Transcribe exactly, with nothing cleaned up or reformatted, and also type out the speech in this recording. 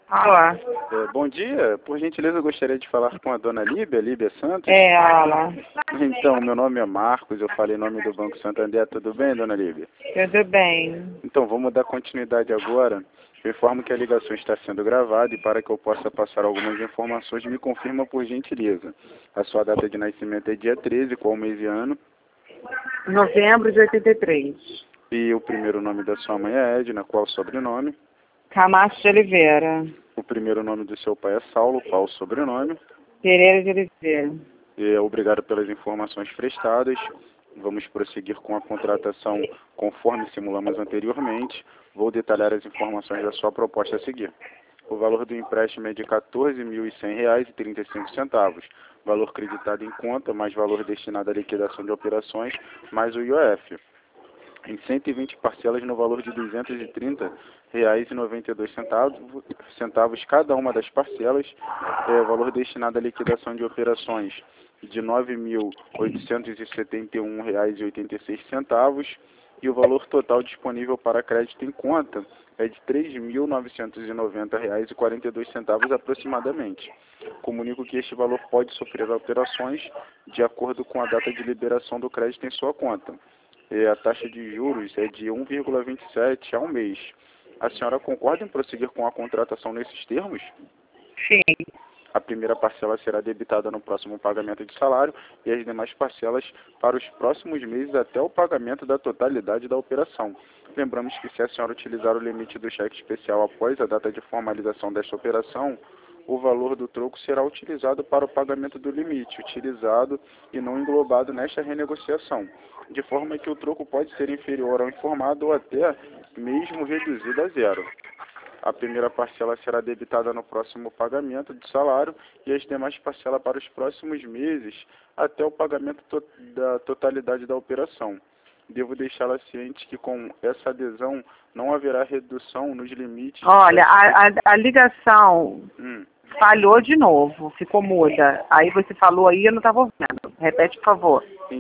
Olá. É, bom dia, por gentileza eu gostaria de falar com a dona Líbia, Líbia Santos. É, olá. Então, meu nome é Marcos, eu falei em nome do Banco Santander, tudo bem, dona Líbia? Tudo bem. Então, vamos dar continuidade agora. Eu informo que a ligação está sendo gravada e para que eu possa passar algumas informações, me confirma por gentileza. A sua data de nascimento é dia treze, qual mês e ano? Novembro de oitenta e três. E o primeiro nome da sua mãe é Edna, qual o sobrenome? Camacho de Oliveira. O primeiro nome do seu pai é Saulo, qual o sobrenome? Pereira de Oliveira. E, obrigado pelas informações prestadas. Vamos prosseguir com a contratação conforme simulamos anteriormente. Vou detalhar as informações da sua proposta a seguir. O valor do empréstimo é de quatorze mil e cem reais e trinta e cinco centavos. Valor creditado em conta, mais valor destinado à liquidação de operações, mais o I O F. Em cento e vinte parcelas no valor de duzentos e trinta reais e noventa e dois centavos, centavos cada uma das parcelas, é, valor destinado à liquidação de operações de nove mil oitocentos e setenta e um reais e oitenta e seis centavos, e o valor total disponível para crédito em conta é de três mil novecentos e noventa reais e quarenta e dois centavos aproximadamente. Comunico que este valor pode sofrer alterações de acordo com a data de liberação do crédito em sua conta. E a taxa de juros é de um vírgula vinte e sete ao mês. A senhora concorda em prosseguir com a contratação nesses termos? Sim. A primeira parcela será debitada no próximo pagamento de salário e as demais parcelas para os próximos meses até o pagamento da totalidade da operação. Lembramos que se a senhora utilizar o limite do cheque especial após a data de formalização desta operação, o valor do troco será utilizado para o pagamento do limite, utilizado e não englobado nesta renegociação, de forma que o troco pode ser inferior ao informado ou até mesmo reduzido a zero. A primeira parcela será debitada no próximo pagamento de salário e as demais parcelas para os próximos meses até o pagamento to da totalidade da operação. Devo deixá-la ciente que com essa adesão não haverá redução nos limites... Olha, a, a, a ligação Hum. falhou de novo, ficou muda. Aí você falou aí, eu não estava ouvindo. Repete, por favor.